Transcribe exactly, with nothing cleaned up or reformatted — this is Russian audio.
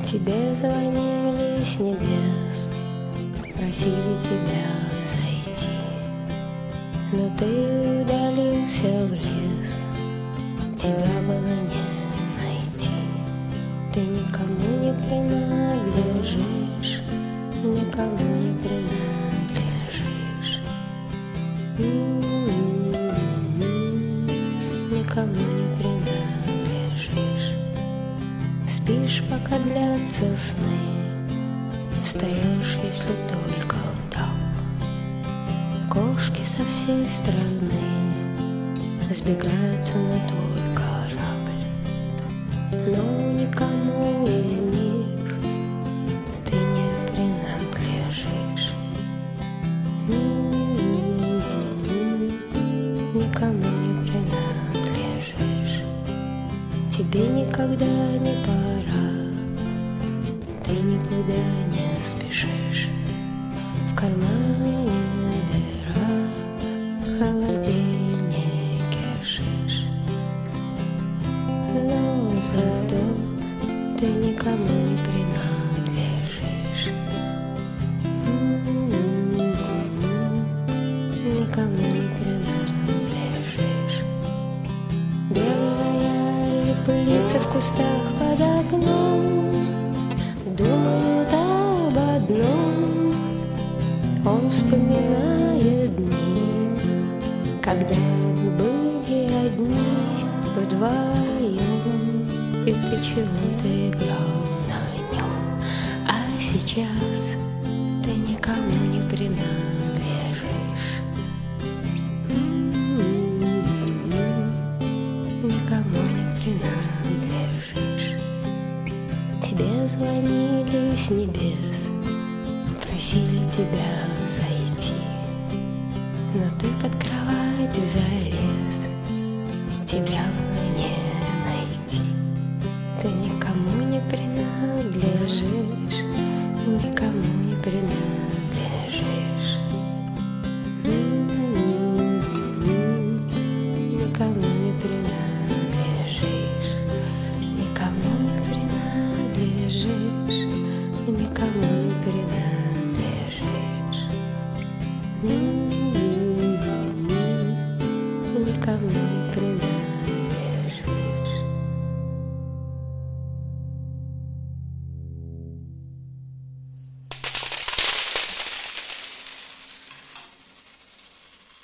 Тебе звонили с небес, просили тебя зайти, но ты удалился в лес, тебя было не найти. Ты никому не принадлежишь, никому не принадлежишь. Никому не принадлежишь. Спишь, пока длятся сны, встаешь, если только вдал. Кошки со всей страны сбегаются на твой корабль, но никому из них ты не принадлежишь. Никому не принадлежишь. Тебе никогда не пора, ты никуда не спешишь. В кармане дыра, в холодильнике кишишь. Но зато ты никому не принадлежишь. Никому не принадлежишь. Белый рояль пылится в кустах под окном, думает об одном. Он вспоминает дни, когда вы были одни вдвоем, и ты чего-то играл на нем. А сейчас ты никому не принадлежишь. Никому не принадлежишь. Тебе звонили с небес, просили тебя зайти, но ты под кровать залез, тебя было не найти. Ты никому не принадлежишь, никому не принадлежишь. Никому не принадлежишь, никому не принадлежишь, никому не принадлежишь.